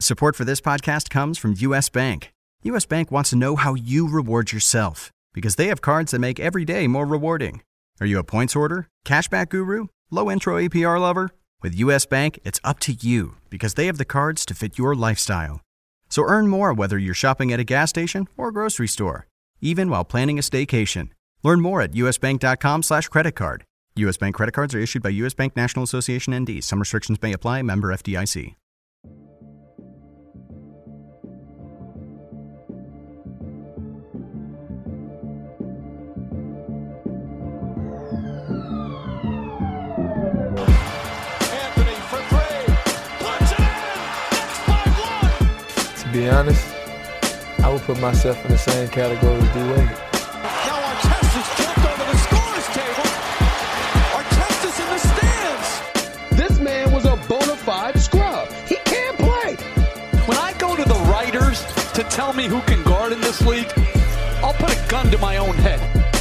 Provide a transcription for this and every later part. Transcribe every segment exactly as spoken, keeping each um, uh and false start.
Support for this podcast comes from U S. Bank. U S. Bank wants to know how you reward yourself because they have cards that make every day more rewarding. Are you a points hoarder, cashback guru, low intro A P R lover? With U S. Bank, it's up to you because they have the cards to fit your lifestyle. So earn more whether you're shopping at a gas station or grocery store, even while planning a staycation. Learn more at usbank.com slash credit card. U S. Bank credit cards are issued by U S. Bank National Association N D. Some restrictions may apply. Member F D I C. To be honest, I would put myself in the same category as D-Wade. Now Artest jumped over the scorer's table. Artest in the stands. This man was a bona fide scrub. He can't play. When I go to the writers to tell me who can guard in this league, I'll put a gun to my own head.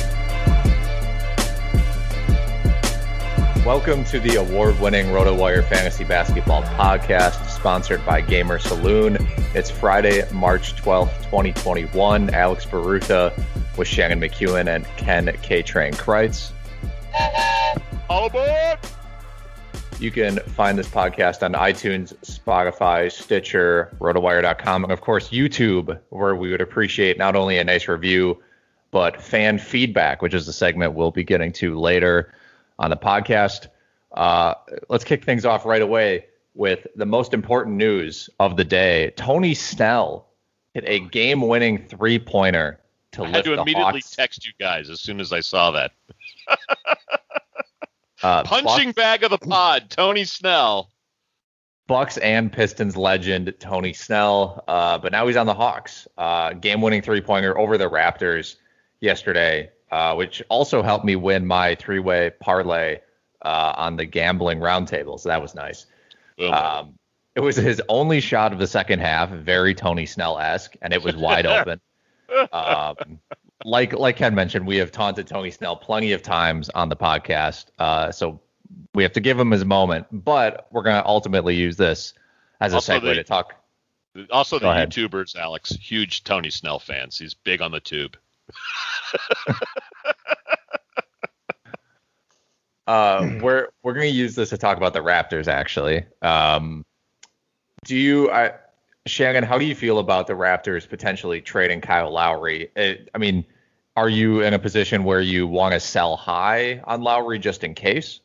Welcome to the award-winning RotoWire Fantasy Basketball Podcast, sponsored by Gamer Saloon. It's Friday, March twelfth, twenty twenty-one. Alex Baruta with Shannon McEwen and Ken K-Train Kreitz. All aboard! You can find this podcast on iTunes, Spotify, Stitcher, rotowire dot com, and of course YouTube, where we would appreciate not only a nice review, but fan feedback, which is the segment we'll be getting to later on the podcast. Uh, let's kick things off right away with the most important news of the day. Tony Snell hit a game-winning three-pointer to I lift had to the immediately Hawks. text you guys as soon as I saw that. uh, Punching Bucks, bag of the pod, Tony Snell. Bucks and Pistons legend Tony Snell, uh, but now he's on the Hawks. Uh, game-winning three-pointer over the Raptors yesterday, uh, which also helped me win my three-way parlay uh, on the gambling roundtable, so that was nice. Boom. Um, it was his only shot of the second half, very Tony Snell-esque, and it was wide open. Um, like like Ken mentioned, we have taunted Tony Snell plenty of times on the podcast, uh, so we have to give him his moment. But we're going to ultimately use this as a Also segue the- to talk. Also, the Go ahead. YouTubers, Alex, huge Tony Snell fans. He's big on the tube. Uh, we're we're going to use this to talk about the Raptors, actually. Um, do you, I, Shannon, how do you feel about the Raptors potentially trading Kyle Lowry? It, I mean, are you in a position where you want to sell high on Lowry just in case?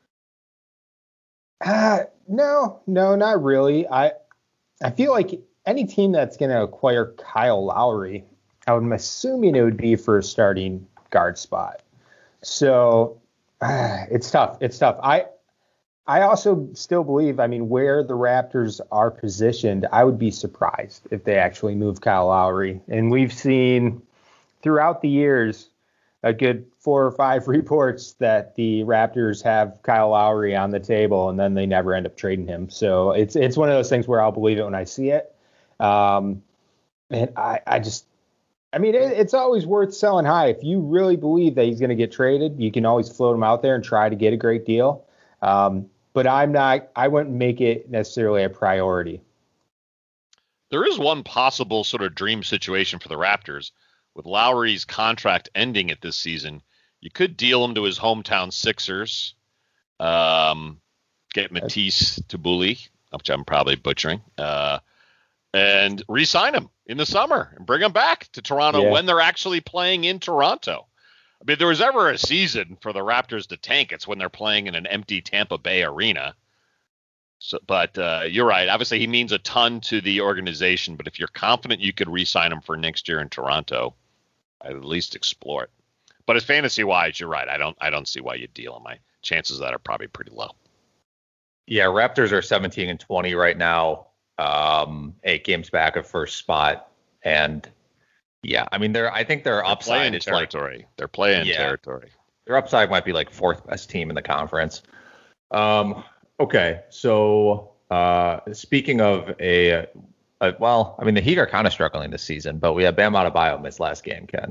Uh, no, no, not really. I I feel like any team that's going to acquire Kyle Lowry, I would assuming it would be for a starting guard spot. So uh, it's tough. It's tough. I I also still believe, I mean, where the Raptors are positioned, I would be surprised if they actually move Kyle Lowry. And we've seen throughout the years a good four or five reports that the Raptors have Kyle Lowry on the table, and then they never end up trading him. So it's it's one of those things where I'll believe it when I see it. Um, and I, I just, I mean, it, it's always worth selling high. If you really believe that he's going to get traded, you can always float him out there and try to get a great deal. Um, but I'm not, I wouldn't make it necessarily a priority. There is one possible sort of dream situation for the Raptors. With Lowry's contract ending at this season, you could deal him to his hometown Sixers, um, get Matisse Tbilisi, which I'm probably butchering, uh, and re-sign him in the summer and bring him back to Toronto Yeah. when they're actually playing in Toronto. I mean, if there was ever a season for the Raptors to tank, it's when they're playing in an empty Tampa Bay arena. So, but uh, you're right. Obviously, he means a ton to the organization. But if you're confident you could re-sign him for next year in Toronto, I'd at least explore it. But as fantasy-wise, you're right. I don't. I don't see why you deal him. My chances of that are probably pretty low. Yeah, Raptors are seventeen and twenty right now, um, eight games back of first spot, and yeah, I mean, they're. I think their They're upside playing is like territory. They're playing Yeah. territory. their upside might be like fourth best team in the conference. Um, okay, so uh, speaking of a, a, well, I mean the Heat are kind of struggling this season, but we have Bam Adebayo miss last game, Ken.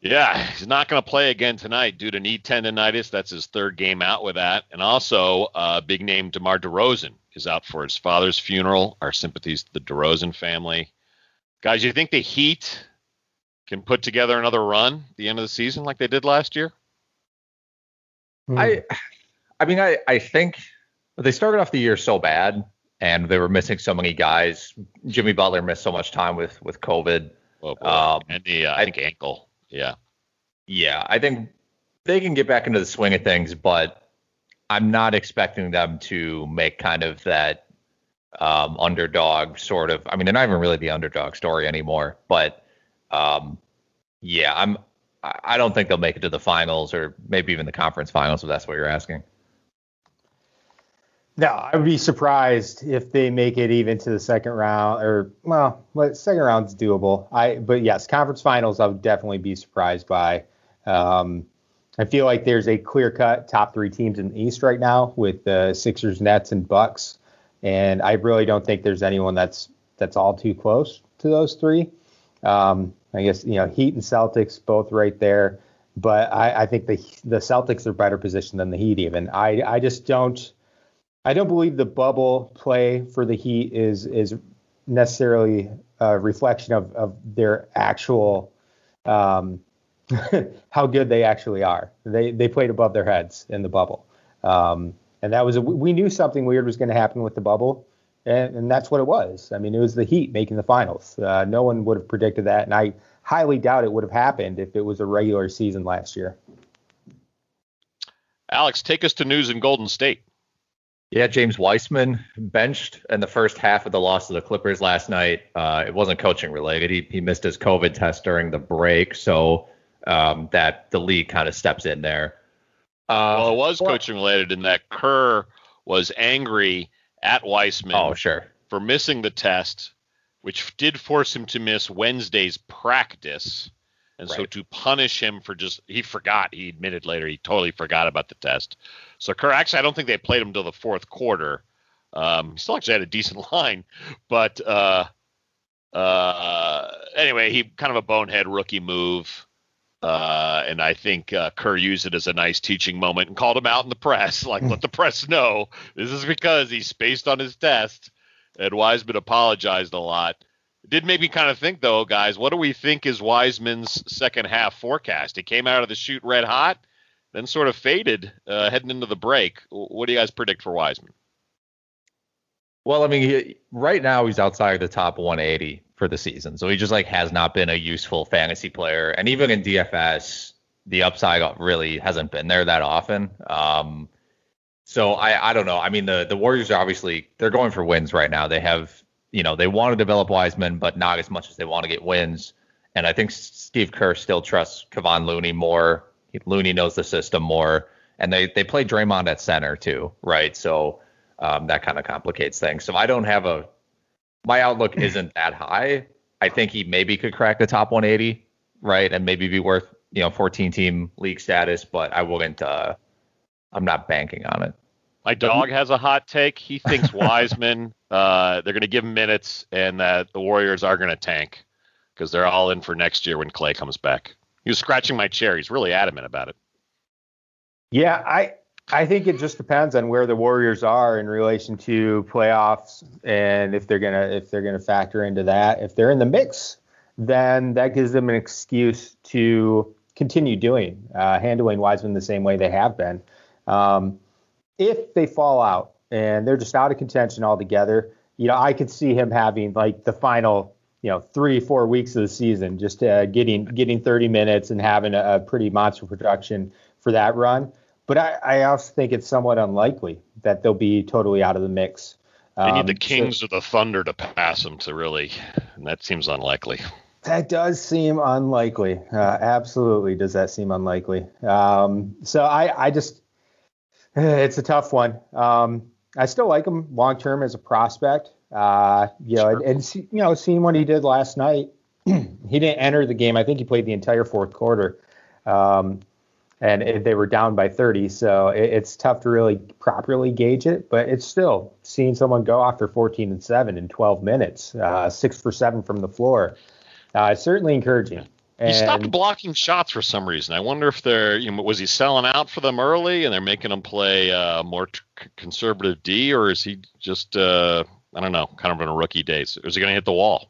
Yeah, he's not going to play again tonight due to knee tendonitis. That's his third game out with that. And also, uh, big name DeMar DeRozan is out for his father's funeral. Our sympathies to the DeRozan family. Guys, you think the Heat can put together another run at the end of the season like they did last year? I I mean, I, I think they started off the year so bad, and they were missing so many guys. Jimmy Butler missed so much time with, with COVID. Oh, boy. Um, and the, uh, I think, ankle. Yeah. Yeah, I think they can get back into the swing of things, but I'm not expecting them to make kind of that um, underdog sort of. I mean, they're not even really the underdog story anymore. But um, yeah, I'm. I don't think they'll make it to the finals or maybe even the conference finals if that's what you're asking. No, I would be surprised if they make it even to the second round, or well, second round's doable. I, but yes, conference finals, I would definitely be surprised by. Um, I feel like there's a clear-cut top three teams in the East right now with the Sixers, Nets, and Bucks, and I really don't think there's anyone that's that's all too close to those three. Um, I guess you know Heat and Celtics both right there, but I, I think the the Celtics are better positioned than the Heat even. I I just don't. I don't believe the bubble play for the Heat is is necessarily a reflection of, of their actual um, how good they actually are. They they played above their heads in the bubble, um, and that was a, we knew something weird was going to happen with the bubble, and, and that's what it was. I mean, it was the Heat making the finals. Uh, no one would have predicted that, and I highly doubt it would have happened if it was a regular season last year. Alex, take us to news in Golden State. Yeah, James Wiseman benched in the first half of the loss to the Clippers last night. Uh, it wasn't coaching related. He, he missed his COVID test during the break, so um, that the league kind of steps in there. Uh, well, it was coaching related in that Kerr was angry at Wiseman oh, sure. for missing the test, which did force him to miss Wednesday's practice. And right. so to punish him for just, he forgot, he admitted later, he totally forgot about the test. So Kerr, actually, I don't think they played him until the fourth quarter. Um, he still actually had a decent line. But uh, uh, anyway, he kind of a bonehead rookie move. Uh, and I think uh, Kerr used it as a nice teaching moment and called him out in the press. Like, let the press know this is because he spaced on his test. And Wiseman apologized a lot. It did make me kind of think, though, guys, what do we think is Wiseman's second half forecast? He came out of the shoot red hot, then sort of faded uh, heading into the break. What do you guys predict for Wiseman? Well, I mean, he, right now he's outside the top one eighty for the season. So he just like has not been a useful fantasy player. And even in D F S, the upside really hasn't been there that often. Um, so I, I don't know. I mean, the, the Warriors are obviously, they're going for wins right now. They have, you know, they want to develop Wiseman, but not as much as they want to get wins. And I think Steve Kerr still trusts Kevon Looney more. Looney knows the system more. And they, they play Draymond at center too, right? So um, that kind of complicates things. So I don't have a – my outlook isn't that high. I think he maybe could crack the top one eighty, right, and maybe be worth, you know, fourteen-team league status, but I wouldn't uh, – I'm not banking on it. My dog has a hot take. He thinks Wiseman, uh, they're going to give him minutes, and that the Warriors are going to tank because they're all in for next year when Clay comes back. He was scratching my chair. He's really adamant about it. Yeah, I I think it just depends on where the Warriors are in relation to playoffs, and if they're gonna if they're gonna factor into that. If they're in the mix, then that gives them an excuse to continue doing uh, handling Wiseman the same way they have been. Um, If they fall out and they're just out of contention altogether, you know, I could see him having like the final, you know, three, four weeks of the season, just uh, getting getting thirty minutes and having a, a pretty monster production for that run. But I, I also think it's somewhat unlikely that they'll be totally out of the mix. They Um, need the Kings so or the Thunder to pass them to really, and that seems unlikely. that does seem unlikely. Uh, absolutely does that seem unlikely. Um, so I, I just, it's a tough one. Um, I still like him long term as a prospect. Uh, you know, Sure. and, and see, you know, seeing what he did last night, he didn't enter the game. I think he played the entire fourth quarter, um, and it, they were down by thirty. So it, it's tough to really properly gauge it. But it's still seeing someone go after fourteen and seven in twelve minutes, uh, six for seven from the floor. Uh, it's certainly encouraging. And he stopped blocking shots for some reason. I wonder if they're, you know, was he selling out for them early and they're making him play uh, more t- conservative D, or is he just, uh, I don't know, kind of in a rookie days? Or is he going to hit the wall?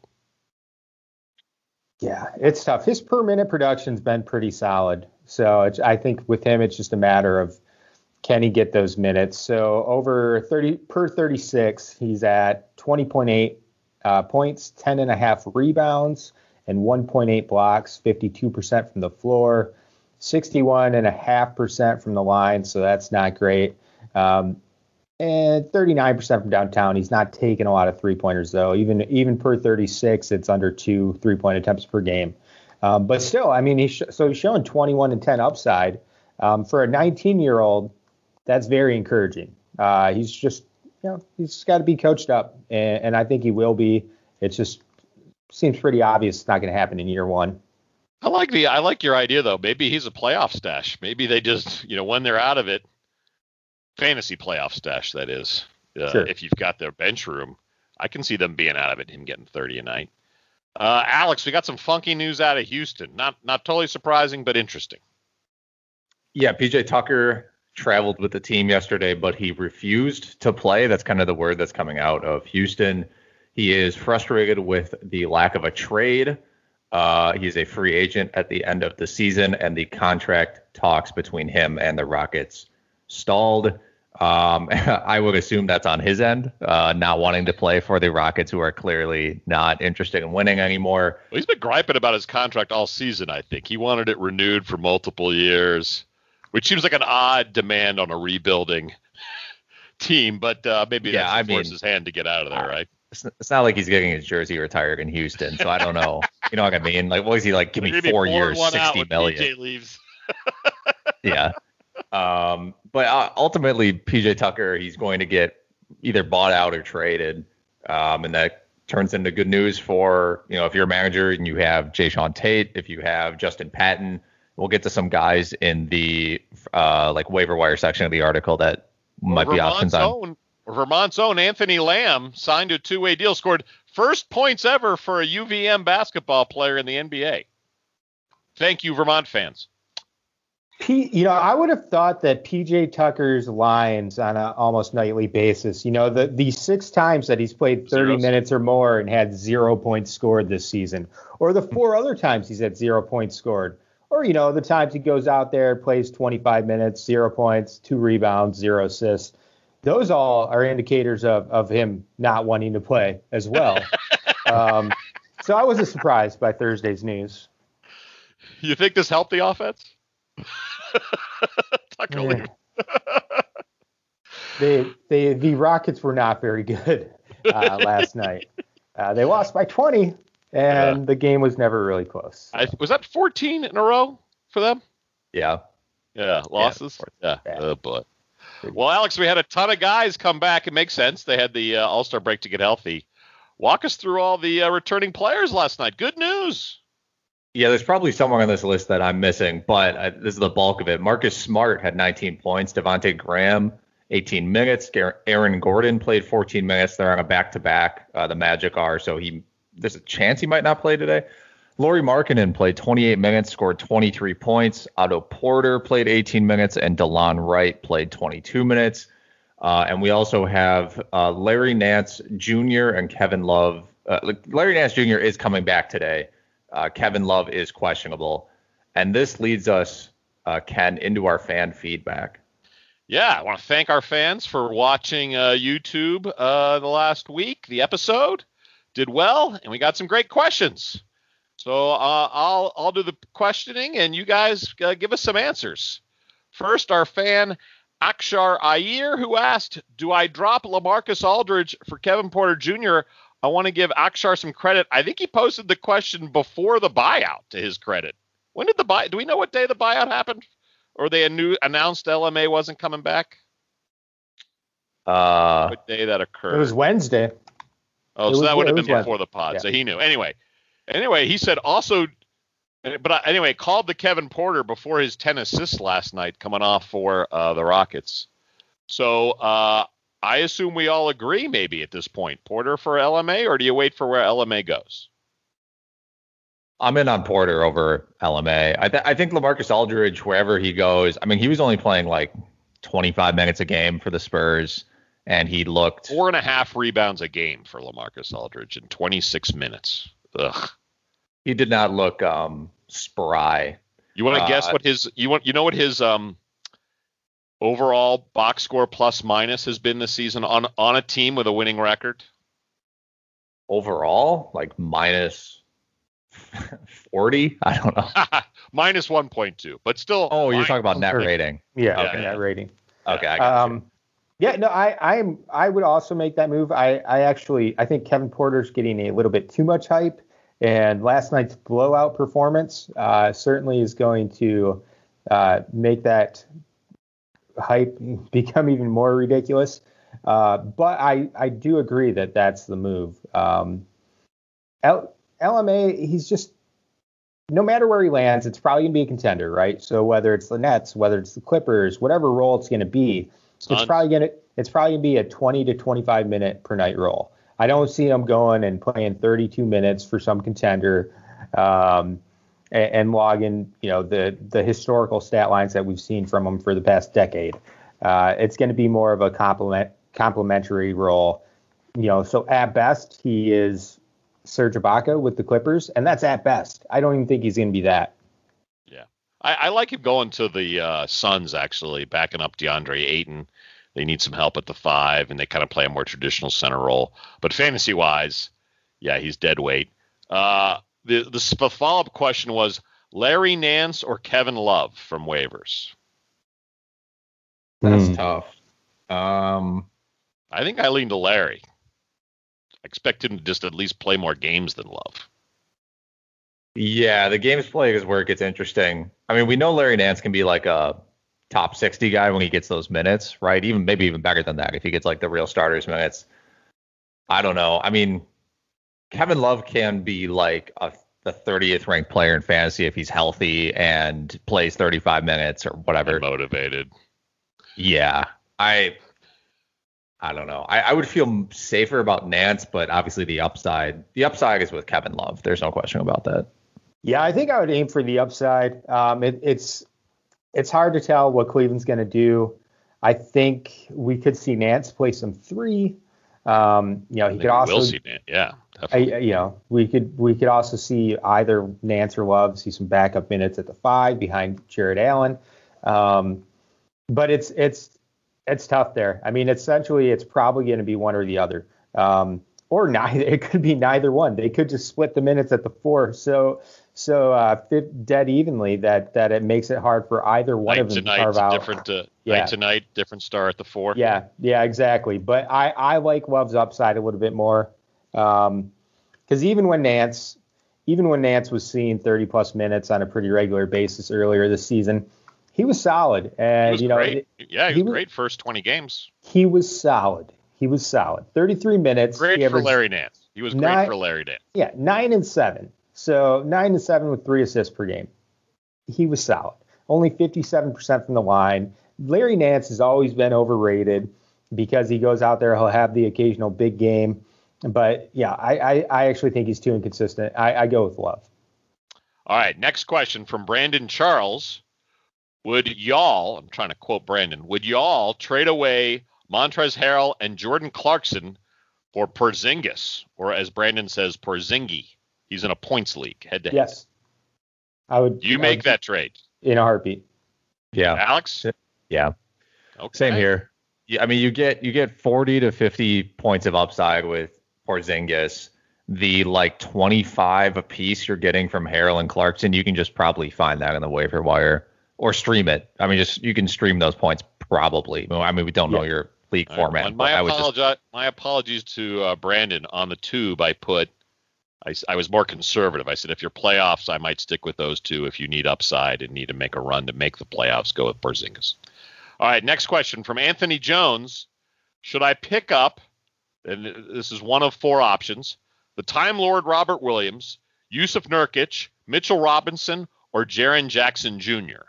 Yeah, it's tough. His per minute production's been pretty solid. So it's, I think with him, it's just a matter of can he get those minutes. So over thirty per thirty-six, he's at twenty point eight uh, points, ten and a half rebounds, and one point eight blocks, fifty-two percent from the floor, sixty-one point five percent from the line. So that's not great. Um, and thirty-nine percent from downtown. He's not taking a lot of three-pointers, though. Even even per thirty-six, it's under two three-point attempts per game. Um, but still, I mean, he's sh- so he's showing twenty-one and ten upside. Um, for a nineteen-year-old, that's very encouraging. Uh, he's just, you know, he's got to be coached up, and, and I think he will be. It just seems pretty obvious it's not going to happen in year one. I like the I like your idea, though. Maybe he's a playoff stash. Maybe they just, you know, when they're out of it, fantasy playoff stash, that is. Uh, sure. If you've got their bench room, I can see them being out of it, him getting thirty a night. Uh, Alex, we got some funky news out of Houston. Not not totally surprising, but interesting. Yeah, P J Tucker traveled with the team yesterday, but he refused to play. That's kind of the word that's coming out of Houston. He is frustrated with the lack of a trade. Uh, he's a free agent at the end of the season, and the contract talks between him and the Rockets stalled. Um, I would assume that's on his end, uh, not wanting to play for the Rockets, who are clearly not interested in winning anymore. Well, he's been griping about his contract all season, I think. He wanted it renewed for multiple years, which seems like an odd demand on a rebuilding team, but uh, maybe yeah, that's I force mean, his hand to get out of there, right? It's, it's not like he's getting his jersey retired in Houston, so I don't know. You know what I mean? Like, what is he like? Give me four years, sixty million. P J leaves. Yeah. Um, but uh, ultimately, P J Tucker, he's going to get either bought out or traded, um, and that turns into good news for, you know, if you're a manager and you have Jayshawn Tate, if you have Justin Patton. We'll get to some guys in the uh, like waiver wire section of the article that might well, be Vermont's options on. Own, Vermont's own Anthony Lamb signed a two-way deal, scored first points ever for a U V M basketball player in the N B A. Thank you, Vermont fans. P, you know, I would have thought that P J Tucker's lines on an almost nightly basis, you know, the, the six times that he's played thirty Zeros. minutes or more and had zero points scored this season, or the four other times he's had zero points scored, or, you know, the times he goes out there, plays twenty-five minutes, zero points, two rebounds, zero assists. Those all are indicators of, of him not wanting to play as well. um, so I wasn't surprised by Thursday's news. You think this helped the offense? Tucker Yeah. leave. they, they, the Rockets were not very good uh, last night. Uh, they lost by twenty, and Yeah. the game was never really close. I, was that fourteen in a row for them? Yeah. Yeah, losses. Yeah. Yeah. Oh, boy. Well, Alex, we had a ton of guys come back. It makes sense. They had the uh, All-Star break to get healthy. Walk us through all the uh, returning players last night. Good news. Yeah, there's probably someone on this list that I'm missing, but uh, this is the bulk of it. Marcus Smart had nineteen points. Devontae Graham, eighteen minutes. Aaron Gordon played fourteen minutes. They're on a back-to-back. Uh, the Magic are, so he there's a chance he might not play today. Lauri Markkanen played twenty-eight minutes, scored twenty-three points. Otto Porter played eighteen minutes, and DeLon Wright played twenty-two minutes. Uh, and we also have uh, Larry Nance Junior and Kevin Love. Uh, Larry Nance Junior is coming back today. Uh, Kevin Love is questionable. And this leads us, uh, Ken, into our fan feedback. Yeah, I want to thank our fans for watching uh, YouTube uh, the last week. The episode did well, and we got some great questions. So uh, I'll I'll do the questioning, and you guys uh, give us some answers. First, our fan Akshar Iyer, who asked, "Do I drop LaMarcus Aldridge for Kevin Porter Junior?" I want to give Akshar some credit. I think he posted the question before the buyout, to his credit. When did the buy? Do we know what day the buyout happened, or they knew, announced L M A wasn't coming back? Uh, What day that occurred? It was Wednesday. Oh, It so was- that would have it been was Wednesday. before the pod. Yeah. So he knew. Anyway, anyway, he said also, but I- anyway, called the Kevin Porter before his ten assists last night, coming off for uh, the Rockets. So uh, I assume we all agree, maybe at this point, Porter for L M A, or do you wait for where L M A goes? I'm in on Porter over L M A. I, th- I think LaMarcus Aldridge, wherever he goes, I mean, he was only playing like twenty-five minutes a game for the Spurs, and he looked four and a half rebounds a game for LaMarcus Aldridge in twenty-six minutes. Ugh. He did not look um, spry. You want to uh, guess what his you want you know what his um overall box score plus minus has been this season on on a team with a winning record? Overall, like minus forty? I don't know. Minus one point two, but still. Oh, you're minus. talking about net rating. Yeah, okay. net rating. Okay, I got um, you. Yeah, no, I, I'm, I would also make that move. I, I actually, I think Kevin Porter's getting a little bit too much hype, and last night's blowout performance uh, certainly is going to uh, make that hype become even more ridiculous. Uh, but I, I do agree that that's the move. Um, L, LMA, he's just, no matter where he lands, it's probably going to be a contender, right? So whether it's the Nets, whether it's the Clippers, whatever role it's going to be, Suns. it's probably going to it's probably going to be a twenty to twenty-five minute per night role. I don't see him going and playing thirty-two minutes for some contender um, and, and logging, you know, the the historical stat lines that we've seen from him for the past decade. Uh, it's going to be more of a complement complementary role, you know. So at best, he is Serge Ibaka with the Clippers, and that's at best. I don't even think he's going to be that. Yeah, I, I like him going to the uh, Suns, actually, backing up DeAndre Ayton. They need some help at the five, and they kind of play a more traditional center role. But fantasy-wise, yeah, he's dead weight. Uh, the the follow-up question was Larry Nance or Kevin Love from waivers? That's Mm. tough. Um, I think I lean to Larry. I expect him to just at least play more games than Love. yeah, the games play is where it gets interesting. I mean, we know Larry Nance can be like a top sixty guy when he gets those minutes, right? Even maybe even better than that if he gets like the real starters minutes. I don't know. I mean, Kevin Love can be like a the thirtieth ranked player in fantasy if he's healthy and plays thirty-five minutes or whatever. And motivated. Yeah, I I don't know. I, I would feel safer about Nance, but obviously the upside the upside is with Kevin Love. There's no question about that. Yeah, I think I would aim for the upside. Um, it, it's it's hard to tell what Cleveland's going to do. I think we could see Nance play some three. Um, you know, he could also. We'll see Nance. Yeah, I, you know, we could we could also see either Nance or Love see some backup minutes at the five behind Jared Allen. Um, but it's it's it's tough there. I mean, essentially, it's probably going to be one or the other, um, or neither. It could be neither one. They could just split the minutes at the four, so so uh, fit dead evenly that that it makes it hard for either one night of them to to carve night, out. different uh, Yeah. night to night, different star at the four. Yeah, yeah, exactly. But I, I like Love's upside a little bit more. Um, because even when Nance, even when Nance was seeing thirty plus minutes on a pretty regular basis earlier this season, he was solid. And He was you know, great. it- yeah, he, he was was- great first twenty games. he was solid. He was solid. thirty-three minutes. Great he for averaged- Larry Nance. He was great Nine- for Larry Nance. Yeah, nine and seven. So nine and seven with three assists per game. He was solid. Only fifty-seven percent from the line. Larry Nance has always been overrated because he goes out there, he'll have the occasional big game. But yeah, I, I, I actually think he's too inconsistent. I, I go with Love. All right, next question from Brandon Charles. Would y'all, I'm trying to quote Brandon, would y'all trade away Montrezl Harrell and Jordan Clarkson for Porzingis, or as Brandon says, Porzingi? He's in a points league, head to head. Yes. I would. You I make would- that trade. in a heartbeat. Yeah. Alex? Yeah. Okay. Same here. Yeah, I mean, you get you get forty to fifty points of upside with Porzingis. The like twenty-five a piece you're getting from Harrell and Clarkson, you can just probably find that in the waiver wire or stream it. I mean, just you can stream those points probably. I mean, we don't know Yeah. your league All right, format. well, but my, I would just apologi- my apologies to uh, Brandon. On the tube, I put, I, s- I was more conservative. I said, if you're playoffs, I might stick with those two. If you need upside and need to make a run to make the playoffs, go with Porzingis. All right, next question from Anthony Jones. Should I pick up, and this is one of four options, the Time Lord Robert Williams, Yusuf Nurkic, Mitchell Robinson, or Jaren Jackson Junior?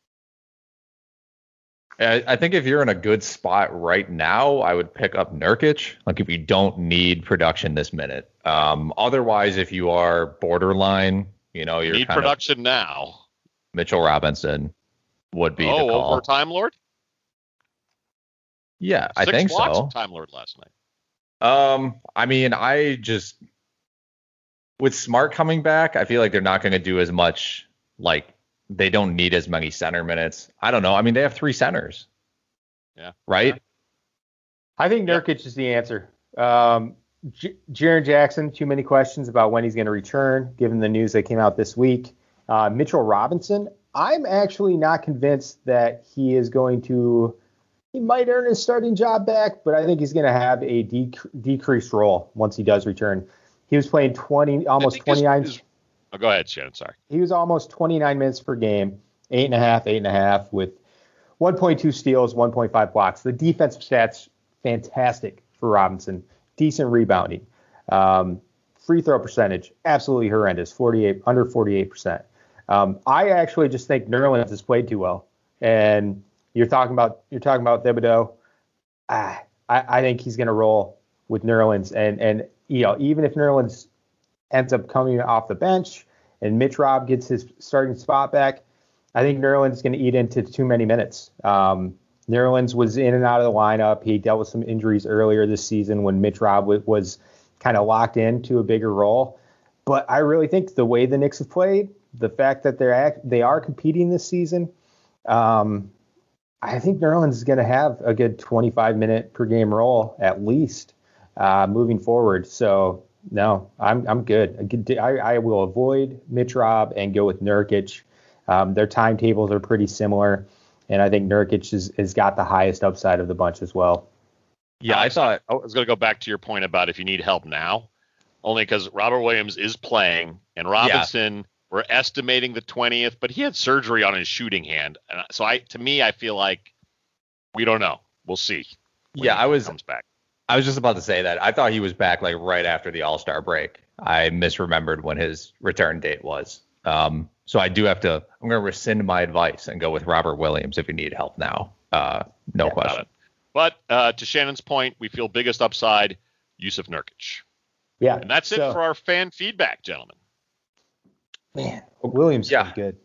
I I think if you're in a good spot right now, I would pick up Nurkic. Like if you don't need production this minute. Um, otherwise, if you are borderline, You know, you're Need kind production now. Mitchell Robinson would be oh, the call. over Time Lord? Yeah, I Six think blocks so. of Time Lord last night. Um, I mean, I just with Smart coming back, I feel like they're not going to do as much. Like they don't need as many center minutes. I don't know. I mean, they have three centers. Yeah. Right. I think Nurkic yep. is the answer. Um, J- Jaren Jackson, too many questions about when he's going to return, given the news that came out this week. Uh, Mitchell Robinson, I'm actually not convinced that he is going to. He might earn his starting job back, but I think he's going to have a dec- decreased role once he does return. He was playing twenty, almost twenty-nine. His, his, oh, go ahead, Shannon. Sorry. He was almost twenty-nine minutes per game, eight and a half, eight and a half, with one point two steals, one point five blocks. The defensive stats fantastic for Robinson. Decent rebounding. Um, free throw percentage absolutely horrendous, forty-eight under forty-eight percent. Um, I actually just think Nerlens has played too well, and you're talking about you're talking about Thibodeau. Ah, I, I think he's going to roll with Nerlens, and and you know even if Nerlens ends up coming off the bench and Mitch Rob gets his starting spot back, I think Nerlens is going to eat into too many minutes. Um, Nerlens was in and out of the lineup. He dealt with some injuries earlier this season when Mitch Rob w- was kind of locked into a bigger role. But I really think the way the Knicks have played, the fact that they're act- they are competing this season, um, I think Nerlens is going to have a good twenty-five minute per game role at least uh, moving forward. So no, I'm I'm good. I, I will avoid Mitch Rob and go with Nurkic. Um, their timetables are pretty similar, and I think Nurkic has, has got the highest upside of the bunch as well. Yeah, I thought I was going to go back to your point about if you need help now, only because Robert Williams is playing, and Robinson, yeah. we're estimating the twentieth, but he had surgery on his shooting hand. And so I, to me, I feel like we don't know. We'll see. Yeah, I was comes back. I was just about to say that. I thought he was back like right after the All-Star break. I misremembered when his return date was. Um, so I do have to, I'm going to rescind my advice and go with Robert Williams if you need help now. Uh, no yeah, question. But uh, to Shannon's point, we feel biggest upside, Jusuf Nurkic. Yeah. And that's so, it for our fan feedback, gentlemen. Man, Williams yeah. is good.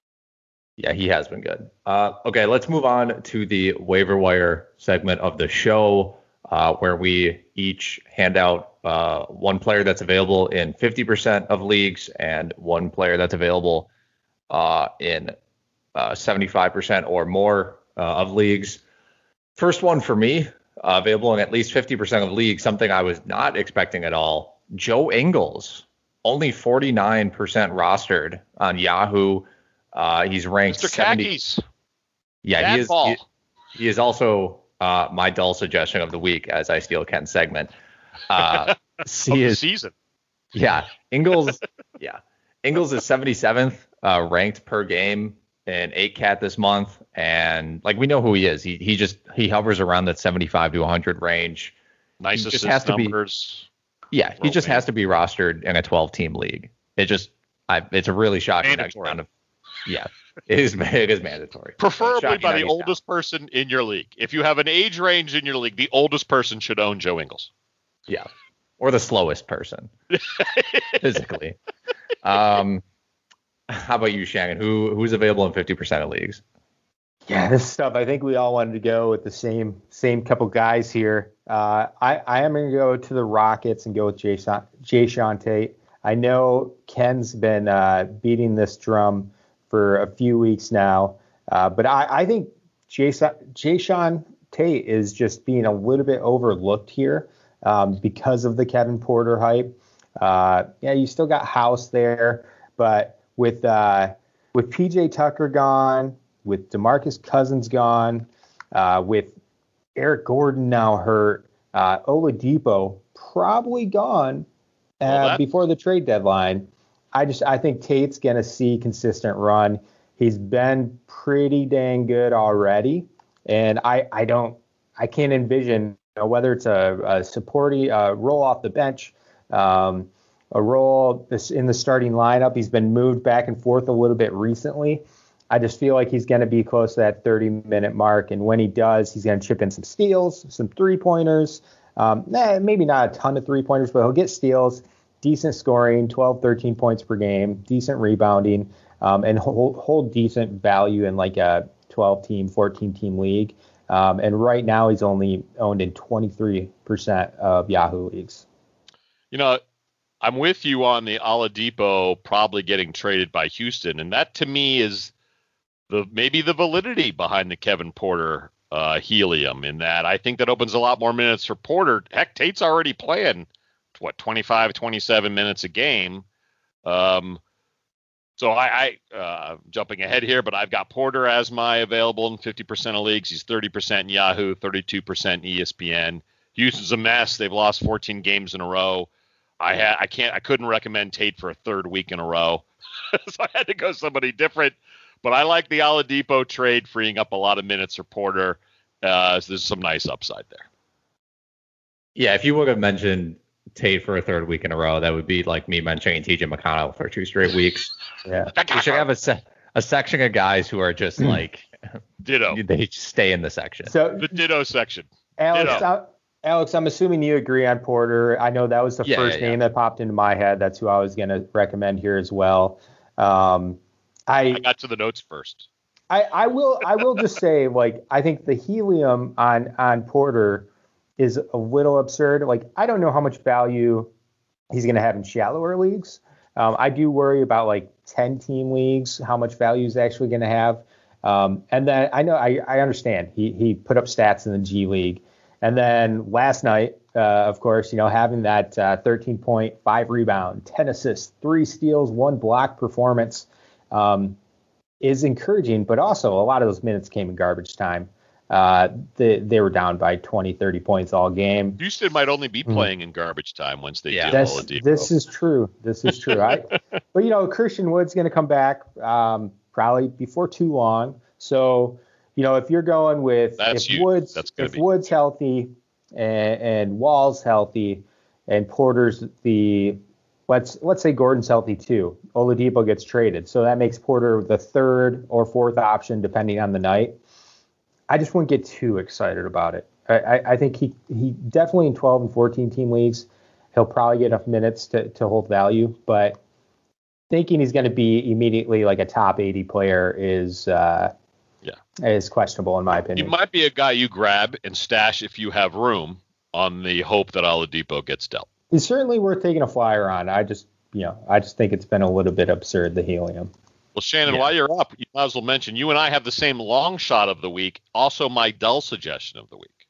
Yeah, he has been good. Uh, okay, let's move on to the waiver wire segment of the show, uh, where we each hand out uh, one player that's available in fifty percent of leagues and one player that's available uh, in uh, seventy-five percent or more uh, of leagues. First one for me, uh, available in at least fifty percent of leagues, something I was not expecting at all. Joe Ingles, only forty-nine percent rostered on Yahoo. Uh, he's ranked Mister seventy. Khakis. Yeah, Bad he is. Ball. He, he is also uh, my dull suggestion of the week as I steal Ken's segment. Uh, he is season. Yeah, Ingles. yeah, Ingles is seventy-seventh uh, ranked per game in eight cat this month, and like we know who he is. He he just he hovers around that seventy-five to one hundred range. Nice he assist just has to numbers. Be, yeah, he just has to be rostered in a twelve team league. It just I it's a really shocking amount of. Yeah, it is. It is mandatory. Preferably by the oldest down. person in your league. If you have an age range in your league, the oldest person should own Joe Ingles. Yeah, or the slowest person physically. Um, how about you, Shannon? Who who's available in fifty percent of leagues? Yeah, this stuff. I think we all wanted to go with the same same couple guys here. Uh, I I am going to go to the Rockets and go with Jason Jae'Sean Tate. I know Ken's been uh, beating this drum for a few weeks now. Uh, but I, I think Jae'Sean Tate is just being a little bit overlooked here um, because of the Kevin Porter hype. Uh, yeah, you still got House there, but with uh, with P J Tucker gone, with DeMarcus Cousins gone, uh, with Eric Gordon now hurt, uh, Oladipo probably gone uh, well, before the trade deadline. I just I think Tate's going to see consistent run. He's been pretty dang good already, and I, I don't I can't envision you know, whether it's a, a supporting uh, roll off the bench, um, a role in the starting lineup. He's been moved back and forth a little bit recently. I just feel like he's going to be close to that thirty minute mark, and when he does, he's going to chip in some steals, some three pointers. Um, eh, maybe not a ton of three pointers, but he'll get steals. decent scoring, twelve, thirteen points per game, decent rebounding, um, and hold, hold decent value in like a twelve-team, fourteen-team league. Um, and right now he's only owned in twenty-three percent of Yahoo leagues. You know, I'm with you on the Oladipo probably getting traded by Houston, and that to me is the maybe the validity behind the Kevin Porter uh, helium, in that I think that opens a lot more minutes for Porter. Heck, Tate's already playing, what, twenty-five, twenty-seven minutes a game. Um, so I, I uh, jumping ahead here, but I've got Porter as my available in fifty percent of leagues. He's thirty percent in Yahoo, thirty-two percent in E S P N. Houston's a mess. They've lost fourteen games in a row. I had, I can't, I couldn't recommend Tate for a third week in a row, so I had to go somebody different. But I like the Oladipo trade, freeing up a lot of minutes for Porter. Uh, so there's some nice upside there. Yeah, if you would have mentioned Tate for a third week in a row, that would be like me mentioning T J McConnell for two straight weeks. Yeah, you should have a se- a section of guys who are just like ditto. They just stay in the section. So the ditto section. Alex, ditto. I, Alex, I'm assuming you agree on Porter. I know that was the yeah, first yeah, yeah. name that popped into my head. That's who I was going to recommend here as well. Um, I, I got to the notes first. I, I will I will just say, like, I think the helium on on Porter is a little absurd. Like, I don't know how much value he's going to have in shallower leagues. Um, I do worry about like ten team leagues, how much value he's actually going to have. Um, and then I know I, I understand he he put up stats in the G League. And then last night, uh, of course, you know, having that uh, thirteen point five rebound, ten assists, three steals, one block performance um, is encouraging. But also a lot of those minutes came in garbage time. Uh, they, they were down by twenty, thirty points all game. Houston might only be playing mm-hmm. in garbage time once they yeah. deal This, Oladipo. this is true. This is true. I, but, you know, Christian Wood's going to come back um, probably before too long. So, you know, if you're going with That's if you. Woods That's if be. Woods healthy and, and Wall's healthy and Porter's the let's let's say Gordon's healthy too. Oladipo gets traded, so that makes Porter the third or fourth option depending on the night. I just wouldn't get too excited about it. I, I, I think he he definitely in twelve and fourteen team leagues he'll probably get enough minutes to to hold value, but thinking he's going to be immediately like a top eighty player is. Uh, Yeah, is questionable in my opinion. He might be a guy you grab and stash if you have room, on the hope that Oladipo gets dealt. He's certainly worth taking a flyer on. I just, you know, I just think it's been a little bit absurd, the helium. Well, Shannon, Yeah. while you're up, you might as well mention you and I have the same long shot of the week. Also, my dull suggestion of the week.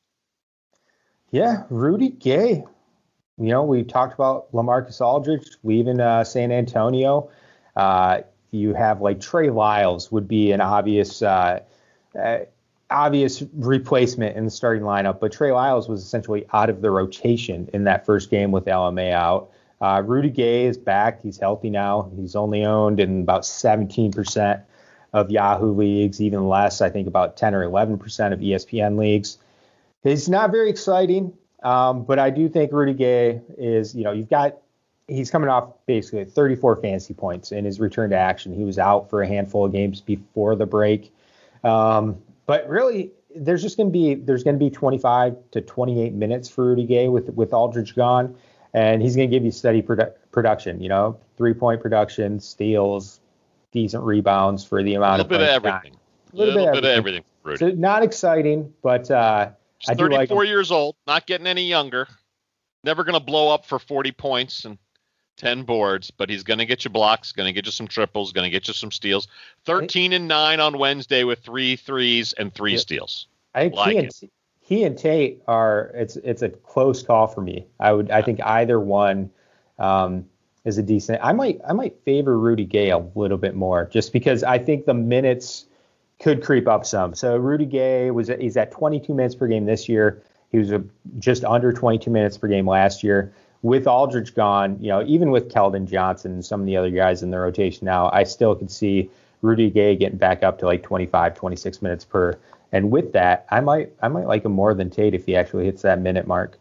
Yeah, Rudy Gay. You know, we talked about LaMarcus Aldridge leaving uh, San Antonio. Uh, you have like Trey Lyles would be an obvious uh, uh, obvious replacement in the starting lineup, but Trey Lyles was essentially out of the rotation in that first game with L M A out. Uh, Rudy Gay is back. He's healthy now. He's only owned in about seventeen percent of Yahoo leagues, even less, I think about ten or eleven percent of E S P N leagues. He's not very exciting, um, but I do think Rudy Gay is, you know, you've got, he's coming off basically thirty-four fantasy points in his return to action. He was out for a handful of games before the break. Um, but really, there's just going to be, there's going to be twenty-five to twenty-eight minutes for Rudy Gay with, with Aldridge gone. And he's going to give you steady produ- production, you know, three-point production, steals, decent rebounds for the amount of A little bit of playing everything. A little, little bit, bit of of everything. everything. So not exciting, but uh, I do like him. thirty-four years old, not getting any younger. Never going to blow up for forty points and ten boards, but he's going to get you blocks, going to get you some triples, going to get you some steals. thirteen and nine on Wednesday with three threes and three Yeah. steals. I think Like he, and, he and Tate are it's it's a close call for me. I would I think either one um, is a decent. I might I might favor Rudy Gay a little bit more just because I think the minutes could creep up some. So Rudy Gay was he's at twenty-two minutes per game this year. He was a, just under twenty-two minutes per game last year. With Aldridge gone, you know, even with Keldon Johnson and some of the other guys in the rotation now, I still could see Rudy Gay getting back up to like twenty-five, twenty-six minutes per. And with that, I might I might like him more than Tate if he actually hits that minute mark.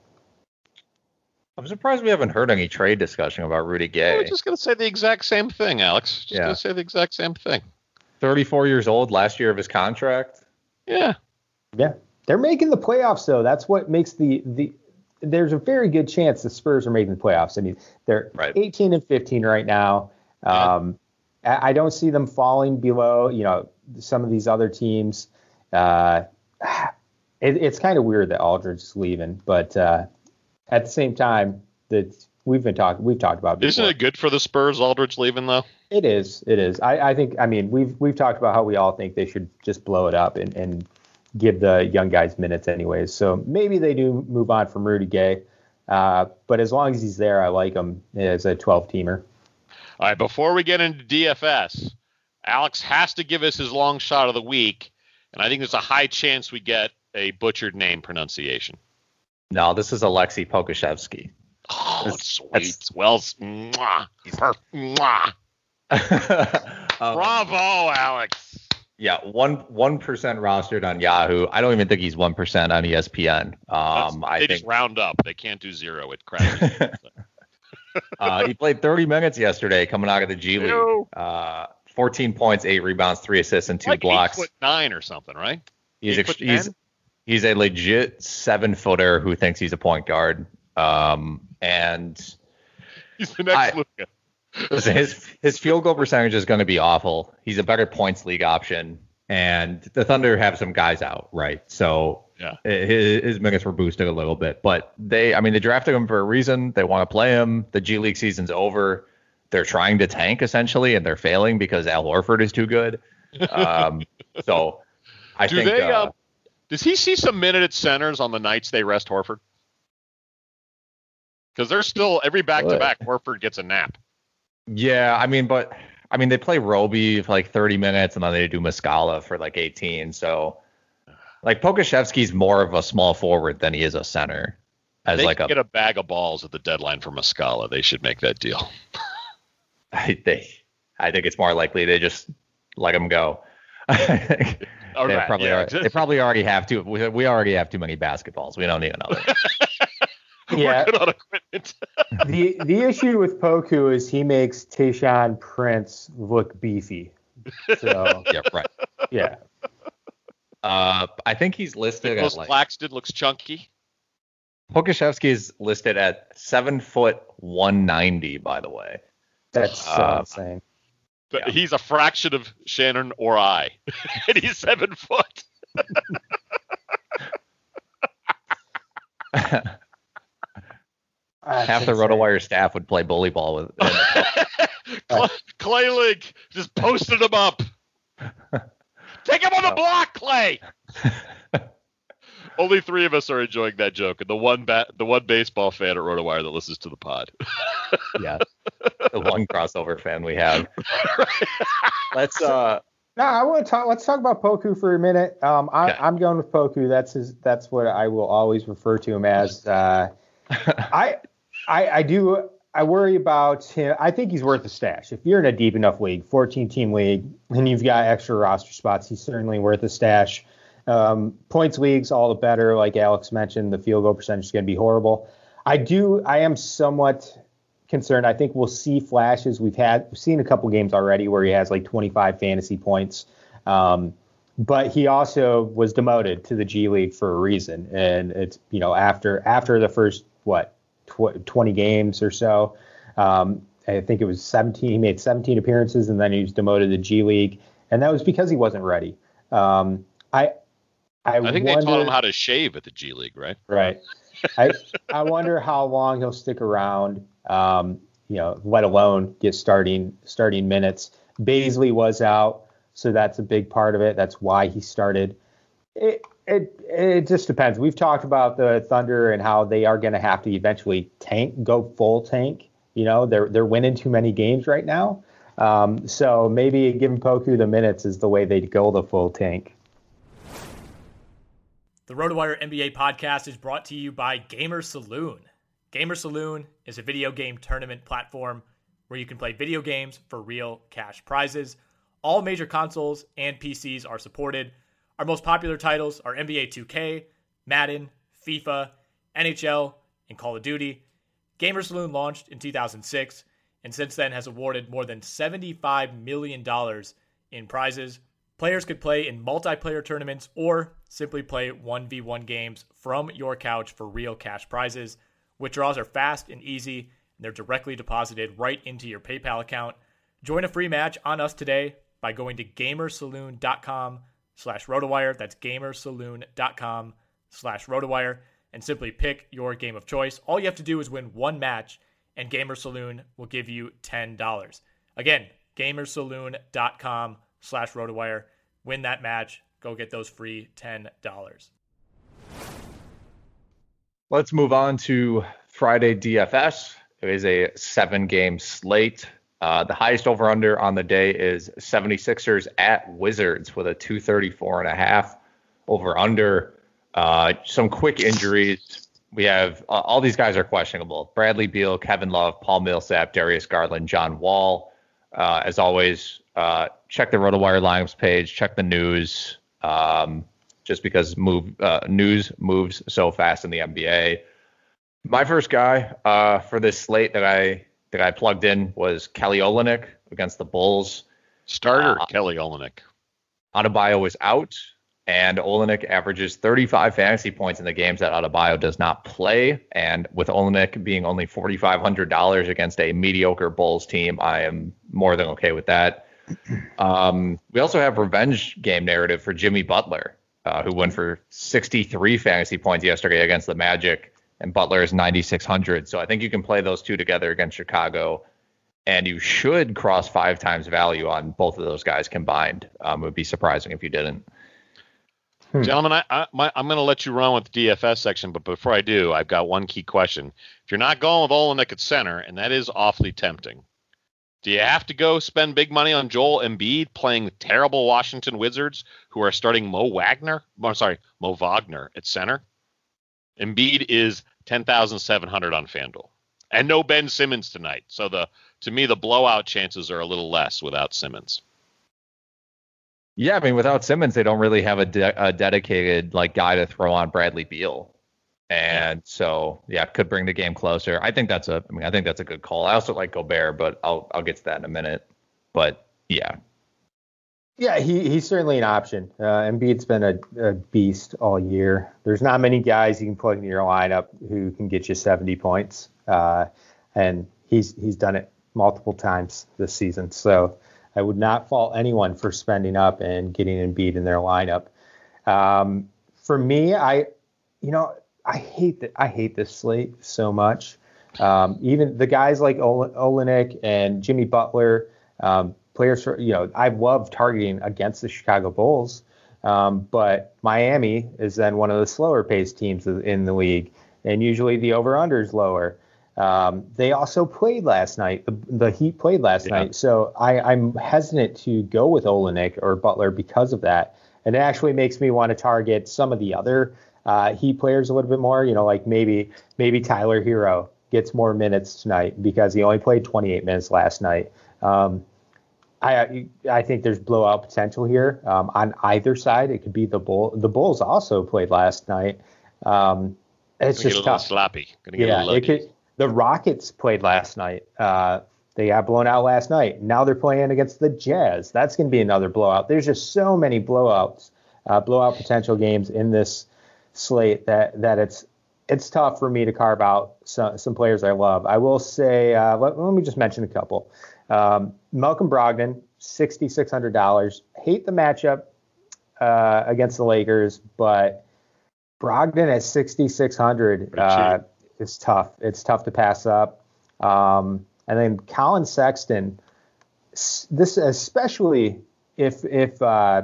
I'm surprised we haven't heard any trade discussion about Rudy I Gay. was just going to say the exact same thing, Alex. Just Yeah. going to say the exact same thing. thirty-four years old, last year of his contract. Yeah. Yeah, they're making the playoffs though. That's what makes the the there's a very good chance the Spurs are making the playoffs. I mean, they're right. eighteen and fifteen right now. Um, yeah. I, I don't see them falling below, you know, some of these other teams. Uh, it, it's kind of weird that Aldridge is leaving, but uh, at the same time, that we've been talking, we've talked about. Before. Isn't it good for the Spurs, Aldridge leaving though? It is. It is. I, I think. I mean, we've we've talked about how we all think they should just blow it up and, and give the young guys minutes anyways. So maybe they do move on from Rudy Gay. Uh, but as long as he's there, I like him as a twelve-teamer. All right, before we get into D F S, Alex has to give us his long shot of the week, and I think there's a high chance we get a butchered name pronunciation. No, this is Alexei Pokusevski. Oh, That's, sweet. that's, well, mwah, per, mwah. um, Bravo, Alex. Yeah, one one percent rostered on Yahoo. I don't even think he's one percent on E S P N. Um, I they think just round up. They can't do zero. It crashes. uh, he played thirty minutes yesterday, coming out of the G League. Uh, fourteen points, eight rebounds, three assists, and two like blocks. Eight foot nine or something, right? He's eight ex- foot he's ten? he's a legit seven footer who thinks he's a point guard. Um, and He's the next I, Luka. Listen, his his field goal percentage is going to be awful. He's a better points league option, and the Thunder have some guys out, right? So yeah, his, his minutes were boosted a little bit, but they, I mean, they drafted him for a reason. They want to play him. The G League season's over. They're trying to tank essentially, and they're failing because Al Horford is too good. Um, so I Do think. They, uh, uh, does he see some minute at centers on the nights they rest Horford? Because they're still every back to back, Horford gets a nap. Yeah, I mean, but I mean, they play Roby for like thirty minutes, and then they do Muscala for like eighteen. So, like, Pokusevski's more of a small forward than he is a center. As they like can a, get a bag of balls at the deadline for Muscala. They should make that deal. I think, I think it's more likely they just let him go. they right, probably yeah, are, exactly. they probably already have too. We, we already have too many basketballs. We don't need another. Yeah. We're good on equipment. the the issue with Poku is he makes Tayshaun Prince look beefy. So yeah, right. yeah. Uh, I think he's listed Nicholas at like. Claxton looks chunky. Pokusevski is listed at seven foot one ninety. By the way, That's so Uh, insane. But Yeah. he's a fraction of Shannon or I, and he's seven foot. That's Half the insane. RotoWire staff would play bully ball with. Clay, Clay Link just posted him up. Take him on the block, Clay. Only three of us are enjoying that joke, and the one ba- the one baseball fan at RotoWire that listens to the pod. Yeah, the one crossover fan we have. Let's uh. No, I want to talk. Let's talk about Poku for a minute. Um, I, Okay. I'm going with Poku. That's his. That's what I will always refer to him as. Uh, I, I, I do. I worry about him. I think he's worth a stash. If you're in a deep enough league, fourteen team league, and you've got extra roster spots, he's certainly worth a stash. Um, points leagues, all the better. Like Alex mentioned, the field goal percentage is going to be horrible. I do. I am somewhat concerned. I think we'll see flashes. We've had we've seen a couple games already where he has like twenty-five fantasy points. Um, but he also was demoted to the G League for a reason. And it's, you know, after after the first, what, tw- twenty games or so, um, I think it was seventeen. He made seventeen appearances, and then he was demoted to the G League. And that was because he wasn't ready. Um, I I, I think wonder, they taught him how to shave at the G League, right? Right. I I wonder how long he'll stick around. Um, you know, let alone get starting starting minutes. Baisley was out, so that's a big part of it. That's why he started. It it it just depends. We've talked about the Thunder and how they are going to have to eventually tank, go full tank. You know, they're they're winning too many games right now. Um, so maybe giving Poku the minutes is the way they go the full tank. The RotoWire N B A podcast is brought to you by Gamer Saloon. Gamer Saloon is a video game tournament platform where you can play video games for real cash prizes. All major consoles and P Cs are supported. Our most popular titles are N B A two K, Madden, FIFA, N H L, and Call of Duty. Gamer Saloon launched in two thousand six and since then has awarded more than seventy-five million dollars in prizes. Players could play in multiplayer tournaments or simply play one v one games from your couch for real cash prizes. Withdrawals are fast and easy, and they're directly deposited right into your PayPal account. Join a free match on us today by going to gamersaloon.com slash RotoWire. That's gamersaloon.com slash RotoWire, and simply pick your game of choice. All you have to do is win one match, and Gamersaloon will give you ten dollars. Again, gamersaloon.com slash RotoWire. Win that match. Go get those free ten dollars. Let's move on to Friday D F S. It is a seven-game slate. Uh, the highest over-under on the day is seventy-sixers at Wizards with a two thirty-four and a half over-under. Uh, some quick injuries. We have uh, all these guys are questionable. Bradley Beal, Kevin Love, Paul Millsap, Darius Garland, John Wall. Uh, as always, uh, check the RotoWire lineups page. Check the news. Um, just because move uh, news moves so fast in the N B A. My first guy uh, for this slate that I that I plugged in was Kelly Olynyk against the Bulls. Starter uh, Kelly Olynyk. Adebayo is out, and Olynyk averages thirty-five fantasy points in the games that Adebayo does not play. And with Olynyk being only four thousand five hundred dollars against a mediocre Bulls team, I am more than okay with that. Um, we also have revenge game narrative for Jimmy Butler, uh, who went for sixty-three fantasy points yesterday against the Magic, and Butler is ninety-six hundred. So I think you can play those two together against Chicago, and you should cross five times value on both of those guys combined. Um, it would be surprising if you didn't. Hmm. Gentlemen, I, I, my, I'm going to let you run with the D F S section, but before I do, I've got one key question. If you're not going with Olynyk at center, and that is awfully tempting, do you have to go spend big money on Joel Embiid playing terrible Washington Wizards who are starting Mo Wagner? I'm sorry, Mo Wagner at center? Embiid is ten thousand seven hundred on FanDuel. And no Ben Simmons tonight. So the to me, the blowout chances are a little less without Simmons. Yeah, I mean, without Simmons, they don't really have a, de- a dedicated like guy to throw on Bradley Beal. And so, yeah, could bring the game closer. I think that's a, I mean, I think that's a good call. I also like Gobert, but I'll, I'll get to that in a minute. But yeah. Yeah, he, he's certainly an option. Uh, Embiid's been a, a beast all year. There's not many guys you can put in your lineup who can get you seventy points. Uh, and he's, he's done it multiple times this season. So I would not fault anyone for spending up and getting Embiid in their lineup. Um, for me, I, you know, I hate that. I hate this slate so much. Um, even the guys like Ol- Olynyk and Jimmy Butler, um, players, for, you know, I love targeting against the Chicago Bulls. Um, but Miami is then one of the slower paced teams in the league, and usually the over under is lower. Um, they also played last night. The, the Heat played last yeah. night. So I, I'm hesitant to go with Olynyk or Butler because of that. And it actually makes me want to target some of the other Uh, Heat players a little bit more, you know, like maybe maybe Tyler Hero gets more minutes tonight because he only played twenty-eight minutes last night. Um, I I think there's blowout potential here um, on either side. It could be the Bull. The Bulls also played last night. Um, it's Gonna just get a tough. little sloppy. Gonna get yeah, a little it could. The Rockets played last night. Uh, they got blown out last night. Now they're playing against the Jazz. That's going to be another blowout. There's just so many blowouts, uh, blowout potential games in this slate that that it's it's tough for me to carve out some, some players I love. I will say, uh, let, let me just mention a couple. Um, Malcolm Brogdon, six thousand six hundred dollars. Hate the matchup uh, against the Lakers, but Brogdon at six thousand six hundred dollars uh, is tough. It's tough to pass up. Um, and then Colin Sexton, this especially if if uh,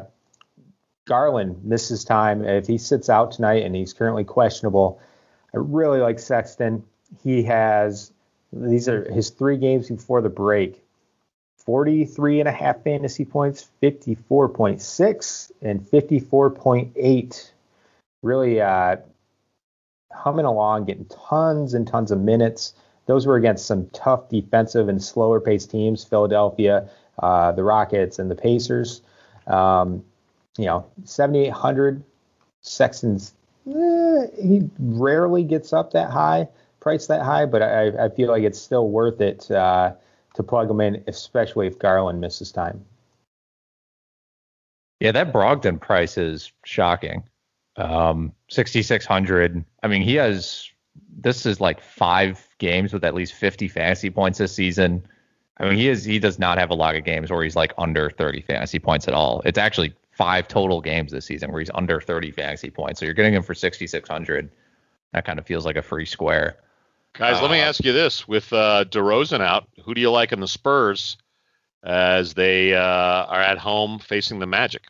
Garland misses time, if he sits out tonight and he's currently questionable, I really like Sexton. He has, these are his three games before the break, forty-three and a half fantasy points, fifty-four point six and fifty-four point eight. Really uh, humming along, getting tons and tons of minutes. Those were against some tough defensive and slower paced teams, Philadelphia, uh, the Rockets, and the Pacers. Um, You know, seventy-eight hundred. Sexton's, eh, he rarely gets up that high, price that high, but I, I feel like it's still worth it uh, to plug him in, especially if Garland misses time. Yeah, that Brogdon price is shocking. Um, sixty-six hundred. I mean, he has, this is like five games with at least fifty fantasy points this season. I mean, he is, he does not have a lot of games where he's like under thirty fantasy points at all. It's actually five total games this season where he's under thirty fantasy points. So you're getting him for sixty-six hundred. That kind of feels like a free square. Guys, uh, let me ask you this. With uh, DeRozan out, who do you like in the Spurs as they uh, are at home facing the Magic?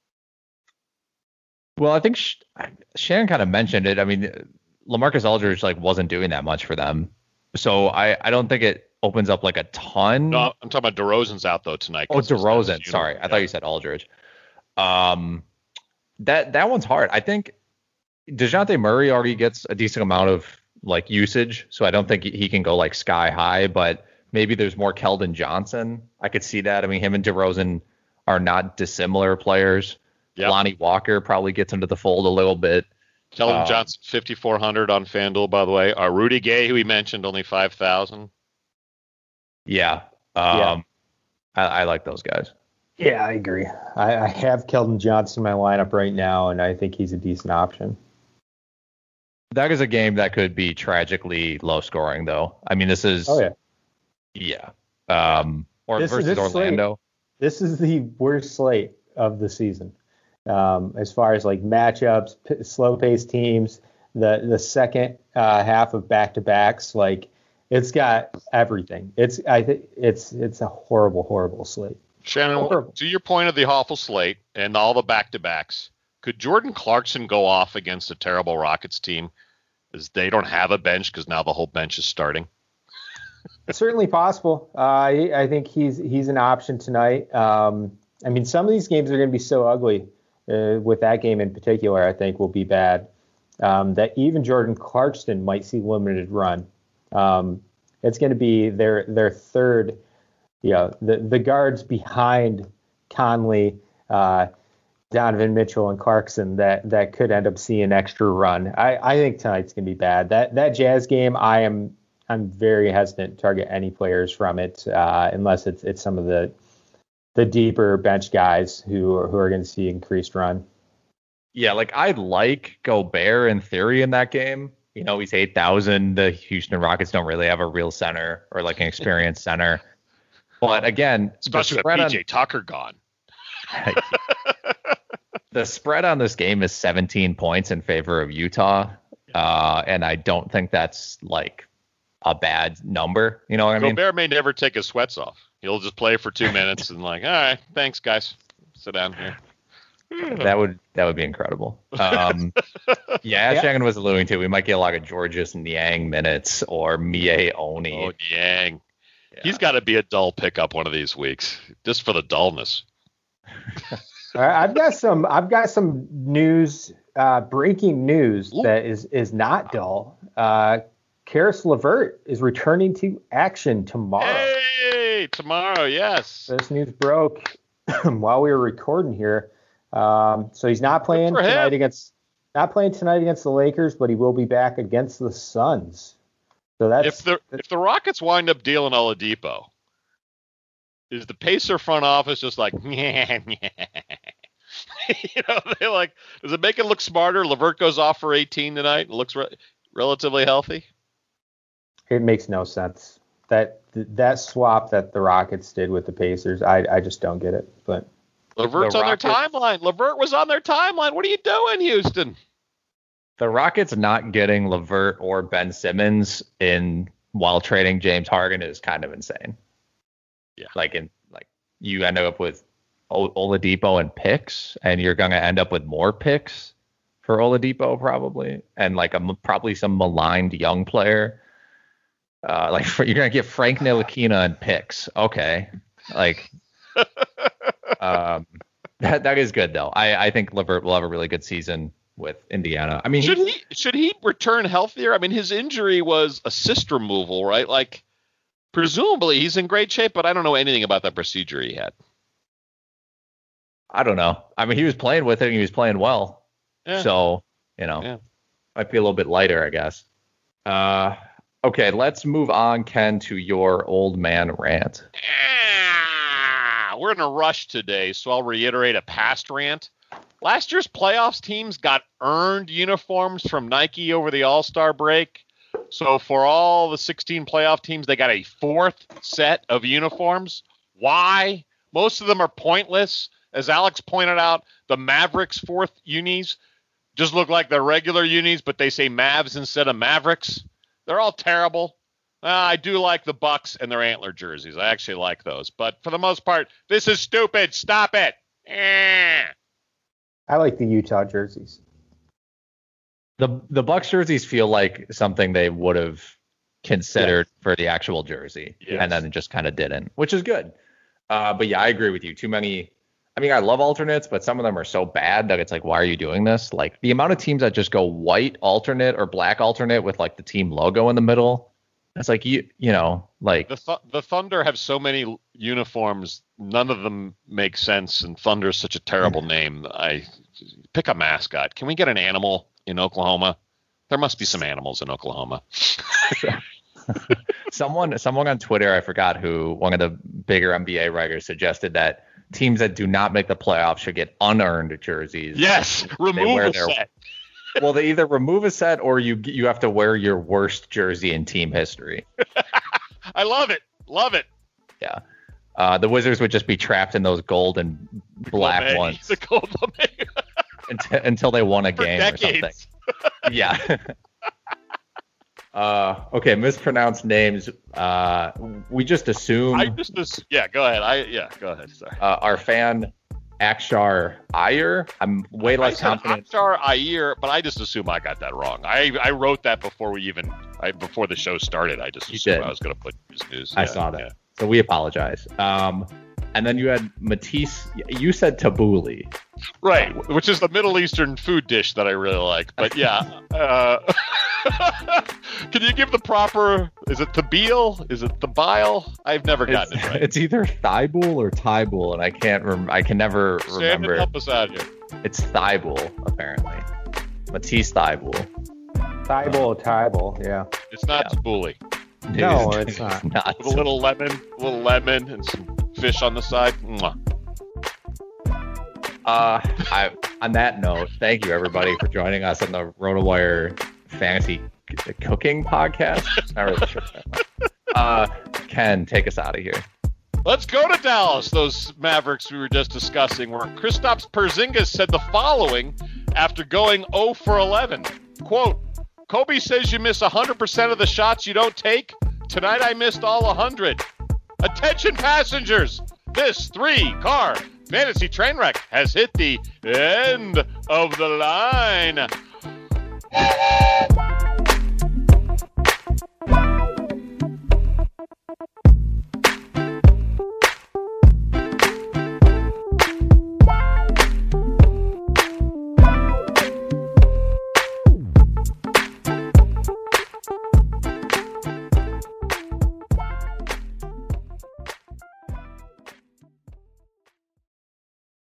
Well, I think Sh- Shannon kind of mentioned it. I mean, LaMarcus Aldridge like wasn't doing that much for them. So I, I don't think it opens up like a ton. No, I'm talking about DeRozan's out though tonight. Oh, DeRozan. Sorry. I yeah. thought you said Aldridge. Um, that, that one's hard. I think DeJounte Murray already gets a decent amount of like usage. So I don't think he can go like sky high, but maybe there's more Keldon Johnson. I could see that. I mean, him and DeRozan are not dissimilar players. Yep. Lonnie Walker probably gets into the fold a little bit. Keldon um, Johnson, fifty-four hundred on FanDuel, by the way. Uh, Rudy Gay, who we mentioned, only five thousand. Yeah. Um, yeah. I, I like those guys. Yeah, I agree. I, I have Keldon Johnson in my lineup right now, and I think he's a decent option. That is a game that could be tragically low scoring, though. I mean, this is. Oh, yeah. Yeah. Um, or this, versus this Orlando. Slate, this is the worst slate of the season. Um, as far as like matchups, p- slow paced teams, the, the second uh, half of back to backs, like it's got everything. It's, I think it's, it's a horrible, horrible slate. Shannon, horrible. To your point of the awful slate and all the back to backs, could Jordan Clarkson go off against a terrible Rockets team as they don't have a bench because now the whole bench is starting? It's certainly possible. Uh, I, I think he's, he's an option tonight. Um, I mean, some of these games are going to be so ugly. Uh, with that game in particular, I think will be bad. Um, that even Jordan Clarkson might see limited run. Um, it's going to be their their third, you know, the the guards behind Conley, uh, Donovan Mitchell, and Clarkson that that could end up seeing extra run. I, I think tonight's going to be bad. That that Jazz game, I am I'm very hesitant to target any players from it uh, unless it's it's some of the the deeper bench guys who are, who are going to see increased run. Yeah, like I like Gobert in theory in that game. You know, he's eight thousand. The Houston Rockets don't really have a real center or like an experienced center. But again, especially with P J on, Tucker gone. The spread on this game is seventeen points in favor of Utah. Uh, and I don't think that's like a bad number. You know what I mean? Gobert may never take his sweats off. He'll just play for two minutes and like, all right, thanks guys. Sit down here. That would that would be incredible. Um, yeah, yeah. Shannon was alluding to, we might get a lot of Georges Niang minutes or Mie Oni. Oh, Niang. Yeah. He's got to be a dull pickup one of these weeks, just for the dullness. All right, I've got some. I've got some news, uh, breaking news Ooh. that is is not dull. Uh, Karis LeVert is returning to action tomorrow. Hey, tomorrow, yes. This news broke while we were recording here. Um, so he's not playing tonight him. against not playing tonight against the Lakers, but he will be back against the Suns. So that's if the if the Rockets wind up dealing Oladipo, is the Pacer front office just like, yeah, yeah. You know, they like, does it make it look smarter? LeVert goes off for eighteen tonight and looks re- relatively healthy. It makes no sense. That that swap that the Rockets did with the Pacers, I I just don't get it. But LeVert's the on Rockets, their timeline. LeVert was on their timeline. What are you doing, Houston? The Rockets not getting LeVert or Ben Simmons in while trading James Harden is kind of insane. Yeah. Like in like you end up with Oladipo and picks, and you're gonna end up with more picks for Oladipo probably, and like a probably some maligned young player. Uh, like for, you're gonna get Frank Ntilikina and picks. Okay, like um, that that is good though. I I think LeVert will have a really good season with Indiana. I mean, should he, he should he return healthier? I mean, his injury was a cyst removal, right? Like presumably he's in great shape, but I don't know anything about that procedure he had. I don't know. I mean, he was playing with it and he was playing well. Yeah. So, you know, yeah. Might be a little bit lighter, I guess. Uh, okay, let's move on, Ken, to your old man rant. ah, we're in a rush today, so I'll reiterate a past rant. Last year's playoffs teams got earned uniforms from Nike over the All-Star break. So for all the sixteen playoff teams, they got a fourth set of uniforms. Why? Most of them are pointless. As Alex pointed out, the Mavericks' fourth unis just look like their regular unis, but they say Mavs instead of Mavericks. They're all terrible. Uh, I do like the Bucks and their antler jerseys. I actually like those. But for the most part, this is stupid. Stop it. Eh. I like the Utah jerseys. The the Bucks jerseys feel like something they would have considered yes. for the actual jersey, yes. and then just kind of didn't, which is good. Uh, but yeah, I agree with you. Too many. I mean, I love alternates, but some of them are so bad that it's like, why are you doing this? Like the amount of teams that just go white alternate or black alternate with like the team logo in the middle. It's like, you you know, like the th- the Thunder have so many uniforms. None of them make sense. And Thunder is such a terrible name. I pick a mascot. Can we get an animal in Oklahoma? There must be some animals in Oklahoma. someone someone on Twitter, I forgot who, one of the bigger N B A writers suggested that teams that do not make the playoffs should get unearned jerseys. Yes, remove a their, set. Well, they either remove a set or you you have to wear your worst jersey in team history. I love it. Love it. Yeah. Uh, the Wizards would just be trapped in those gold and black Lame. ones. The gold until, until they won a For game decades. or something. Yeah. uh, okay, mispronounced names. Uh, we just assume. I just assume, yeah, go ahead. I yeah, go ahead. Sorry. Uh, our fan Akshar Iyer. I'm way less I said confident. Akshar Iyer, but I just assume I got that wrong. I, I wrote that before we even I, before the show started. I just You assumed did. I was going to put news. news. I Yeah, saw that. yeah. So we apologize. Um, and then you had Matisse. You said tabbouleh. Right, which is the Middle Eastern food dish that I really like. But yeah, uh, can you give the proper? Is it tabil? Is it tabile? I've never gotten It's, it right. it's either thibaul or thibaul, and I can't. Rem- I can never Shannon, remember. help us out here. It's thibaul, apparently. Matisse thibaul. Thibault, Thibault, yeah. It's not Yeah. tabbouleh. No, it's not. not. With a little lemon, a little lemon, and some fish on the side. Mwah. Uh, I, on that note, thank you everybody for joining us on the RotoWire Fantasy C- Cooking Podcast. Not really sure. Uh, Ken, take us out of here. Let's go to Dallas. Those Mavericks we were just discussing, where Kristaps Porzingis said the following after going zero for eleven. Quote, Kobe says you miss one hundred percent of the shots you don't take. Tonight I missed all one hundred. Attention passengers. This three-car fantasy train wreck has hit the end of the line.